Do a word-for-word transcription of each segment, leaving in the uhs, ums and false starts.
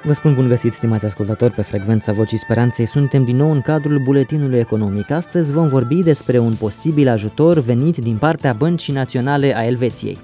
Vă spun bun găsit, stimați ascultători, pe frecvența Vocii Speranței. Suntem din nou în cadrul buletinului economic. Astăzi vom vorbi despre un posibil ajutor venit din partea Băncii Naționale a Elveției.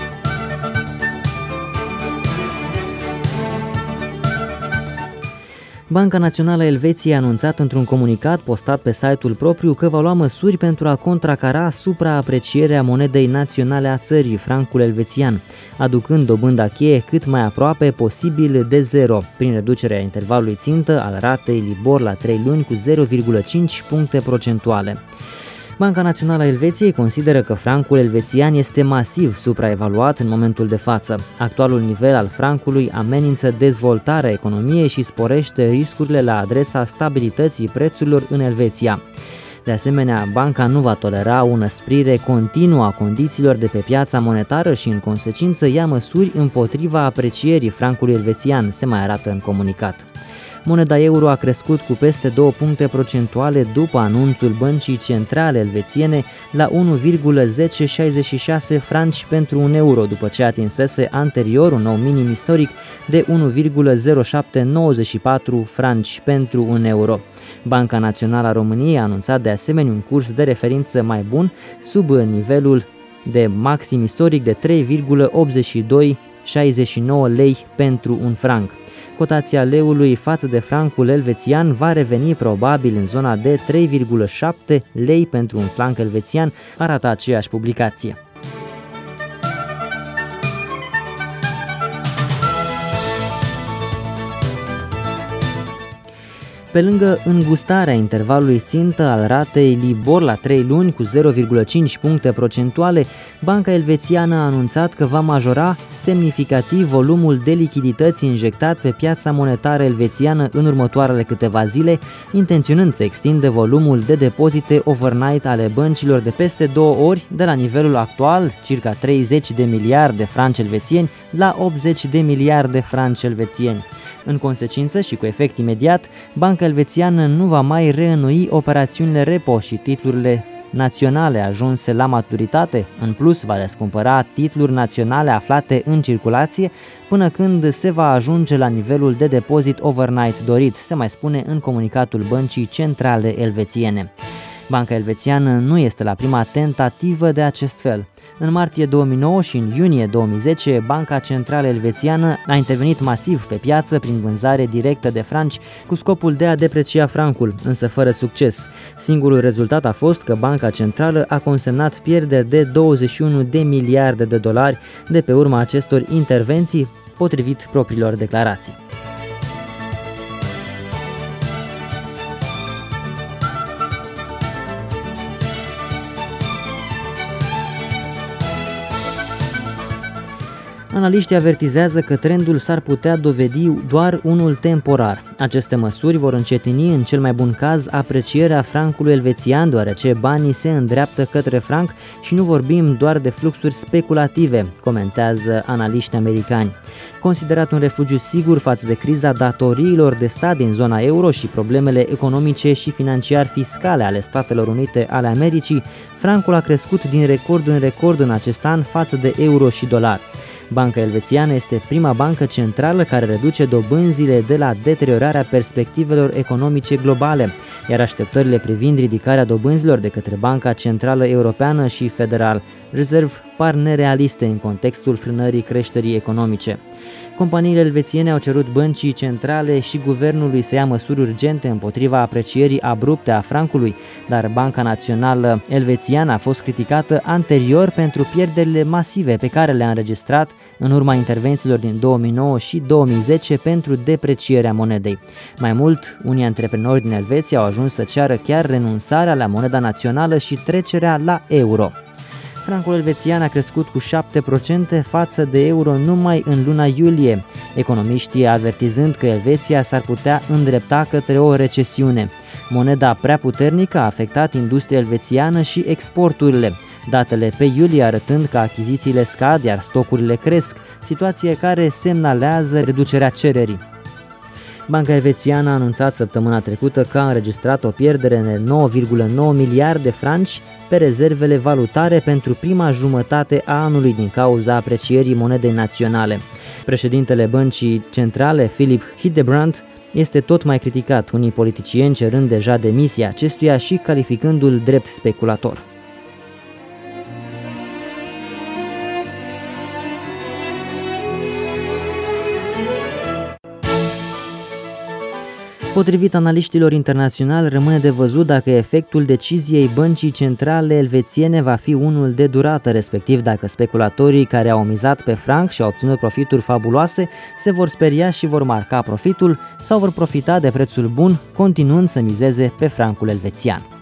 Banca Națională a Elveției a anunțat într-un comunicat postat pe site-ul propriu că va lua măsuri pentru a contracara supraaprecierea monedei naționale a țării, francul elvețian, aducând dobânda cheie cât mai aproape posibil de zero, prin reducerea intervalului țintă al ratei Libor la trei luni cu zero virgulă cinci puncte procentuale. Banca Națională a Elveției consideră că francul elvețian este masiv supraevaluat în momentul de față. Actualul nivel al francului amenință dezvoltarea economiei și sporește riscurile la adresa stabilității prețurilor în Elveția. De asemenea, banca nu va tolera o înăsprire continuă a condițiilor de pe piața monetară și, în consecință, ia măsuri împotriva aprecierii francului elvețian, se mai arată în comunicat. Moneda euro a crescut cu peste două puncte procentuale după anunțul Băncii Centrale Elvețiene la unu virgulă zece șaizeci și șase franci pentru un euro, după ce atinsese anterior un nou minim istoric de unu virgulă zero șapte nouăzeci și patru franci pentru un euro. Banca Națională a României a anunțat de asemenea un curs de referință mai bun, sub nivelul de maxim istoric de trei virgulă optzeci și doi șaizeci și nouă lei pentru un franc. Cotația leului față de francul elvețian va reveni probabil în zona de trei virgulă șapte lei pentru un franc elvețian, arată aceeași publicație. Pe lângă îngustarea intervalului țintă al ratei Libor la trei luni cu zero virgulă cinci puncte procentuale, Banca Elvețiană a anunțat că va majora semnificativ volumul de lichidități injectat pe piața monetară elvețiană în următoarele câteva zile, intenționând să extindă volumul de depozite overnight ale băncilor de peste două ori, de la nivelul actual, circa treizeci de miliarde franci elvețieni, la optzeci de miliarde franci elvețieni. În consecință și cu efect imediat, Banca Elvețiană nu va mai reînnoi operațiunile repo și titlurile naționale ajunse la maturitate. În plus, va răscumpăra titluri naționale aflate în circulație până când se va ajunge la nivelul de depozit overnight dorit, se mai spune în comunicatul Băncii Centrale Elvețiene. Banca elvețiană nu este la prima tentativă de acest fel. În martie două mii nouă și în iunie două mii zece, Banca Centrală Elvețiană a intervenit masiv pe piață prin vânzare directă de franci cu scopul de a deprecia francul, însă fără succes. Singurul rezultat a fost că Banca Centrală a consemnat pierderi de douăzeci și unu de miliarde de dolari de pe urma acestor intervenții, potrivit propriilor declarații. Analiștii avertizează că trendul s-ar putea dovedi doar unul temporar. Aceste măsuri vor încetini în cel mai bun caz aprecierea francului elvețian, deoarece banii se îndreaptă către franc și nu vorbim doar de fluxuri speculative, comentează analiștii americani. Considerat un refugiu sigur față de criza datoriilor de stat din zona euro și problemele economice și financiar-fiscale ale Statelor Unite ale Americii, francul a crescut din record în record în acest an față de euro și dolar. Banca elvețiană este prima bancă centrală care reduce dobânzile de la deteriorarea perspectivelor economice globale, iar așteptările privind ridicarea dobânzilor de către Banca Centrală Europeană și Federal Reserve par nerealiste în contextul frânării creșterii economice. Companiile elvețiene au cerut băncii centrale și guvernului să ia măsuri urgente împotriva aprecierii abrupte a francului, dar Banca Națională Elvețiană a fost criticată anterior pentru pierderile masive pe care le-a înregistrat în urma intervențiilor din două mii nouă și două mii zece pentru deprecierea monedei. Mai mult, unii antreprenori din Elveția au ajuns să ceară chiar renunțarea la moneda națională și trecerea la euro. Francul elvețian a crescut cu șapte la sută față de euro numai în luna iulie, economiștii avertizând că Elveția s-ar putea îndrepta către o recesiune. Moneda prea puternică a afectat industria elvețiană și exporturile, datele pe iulie arătând că achizițiile scad, iar stocurile cresc, situație care semnalează reducerea cererii. Banca elvețiană a anunțat săptămâna trecută că a înregistrat o pierdere de nouă virgulă nouă miliarde de franci pe rezervele valutare pentru prima jumătate a anului din cauza aprecierii monedei naționale. Președintele Băncii Centrale, Philip Hildebrand, este tot mai criticat, unii politicieni cerând deja demisia acestuia și calificându-l drept speculator. Potrivit analiștilor internaționali, rămâne de văzut dacă efectul deciziei Băncii Centrale Elvețiene va fi unul de durată, respectiv dacă speculatorii care au mizat pe franc și au obținut profituri fabuloase se vor speria și vor marca profitul sau vor profita de prețul bun, continuând să mizeze pe francul elvețian.